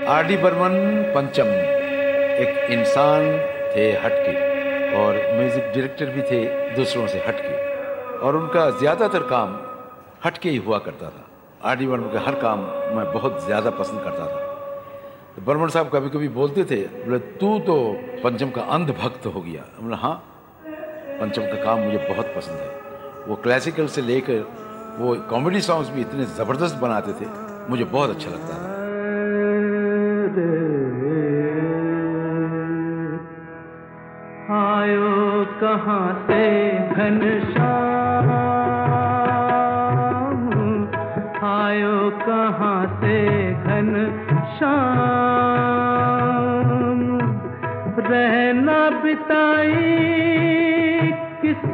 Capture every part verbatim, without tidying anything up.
R D Burman पंचम एक इंसान थे हटके और म्यूजिक डायरेक्टर भी थे दूसरों से हटके, और उनका ज़्यादातर काम हटके ही हुआ करता था। आर डी बर्मन का हर काम मैं बहुत ज़्यादा पसंद करता था। तो बर्मन साहब कभी कभी बोलते थे, बोले तू तो पंचम का अंध भक्त हो गया। बोला हाँ, पंचम का काम मुझे बहुत पसंद है। वो क्लासिकल से लेकर वो कॉमेडी सॉन्ग्स भी इतने ज़बरदस्त बनाते थे, मुझे बहुत अच्छा लगता था। आयो कहाँ से घनश्याम, आयो कहाँ से घनश्याम, रहना बिताई किस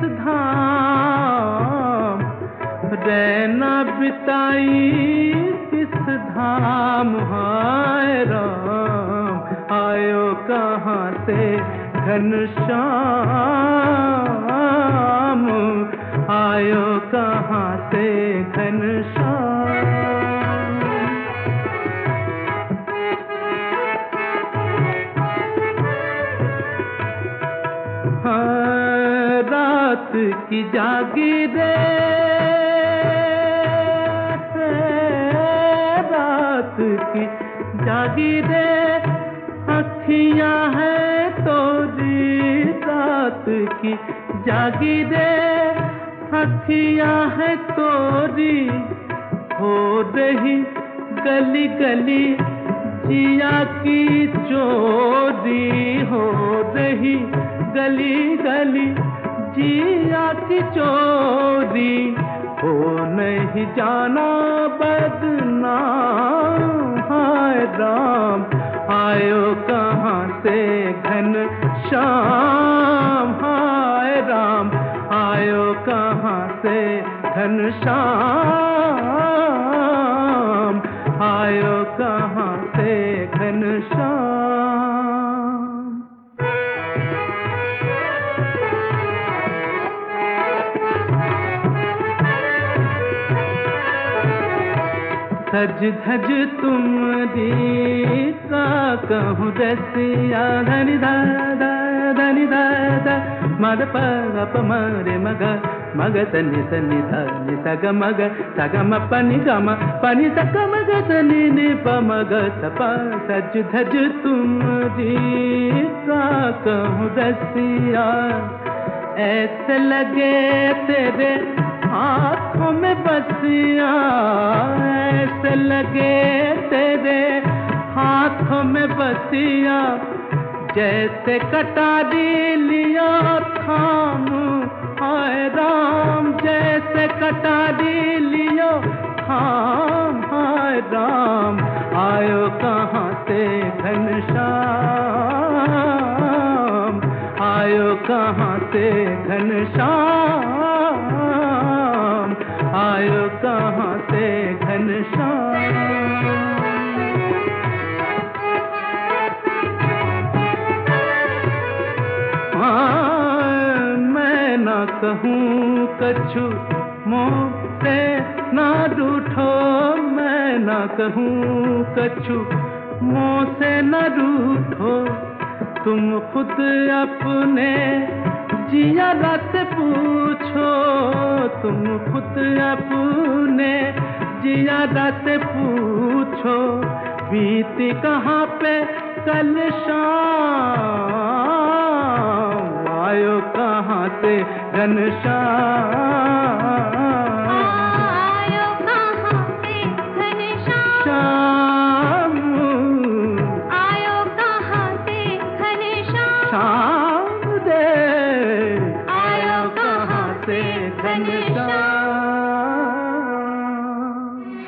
धाम, रहना बिताई किस धाम, हाय राम आयो कहाँ से घनश्याम, आयो कहाँ से घनश्याम। हाँ, रात की जागीरे, रात की जागीरे अखियाँ हैं तोरी, रात की जागीरे अखियाँ हैं तोरी, हो रही गली गली जिया की चोरी, हो रही गली गली जिया की चोरी, हो नहीं जाना बदनाम, हाय राम आयो कहाँ से घनश्याम, हाय राम आयो कहाँ से घनश्याम, आयो कहाँ से घनश्याम। सज धज तुम दी का कहूँ रसिया, धनि धा धा धनि धा धा मग प प मरे मग मग तनि तनि धा नि सा ग मग सा ग म प नि ग म प नि सा ग मग तनि नि प मग स प। सज धज तुम दी का कहूँ रसिया, ऐसे लगे तेरे हाथों में बसिया, ऐसे लगे तेरे हाथों में बसिया, जैसे कटारी लिया थाम, हाय राम जैसे कटारी लियो थाम, हाय राम आयो कहाँ से घनश्याम, आयो कहाँ से घनश्याम, आयो कहाँ से घनश्याम। हाँ, मैं न कहूँ कछु मुँह से ना रूठो, मैं न कहूँ कछु मुँह से न रूठो, तुम खुद अपने जिया रात पूछो, तुम खुद अपने जिया रात पूछो, बीती कहाँ पे कल शाम, आयो कहाँ से घनश्याम,